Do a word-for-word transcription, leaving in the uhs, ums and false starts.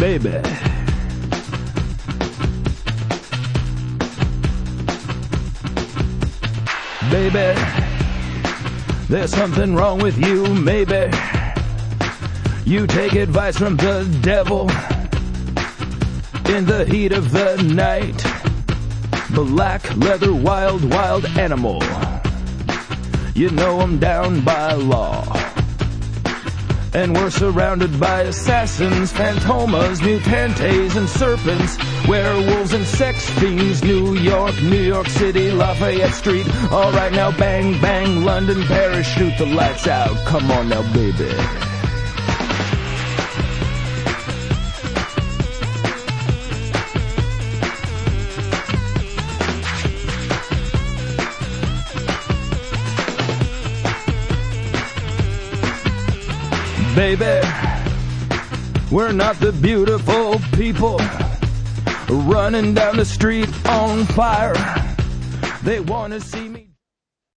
baby. Baby, there's something wrong with you, maybe. You take advice from the devil in the heat of the night. Black leather, wild, wild animal. You know I'm down by law. And we're surrounded by assassins, phantomas, mutantes, and serpents, werewolves and sex fiends. New York, New York City, Lafayette Street. All right now, bang, bang, London, Paris, shoot the lights out. Come on now, baby. Baby, we're not the beautiful people running down the street on fire. They want to see me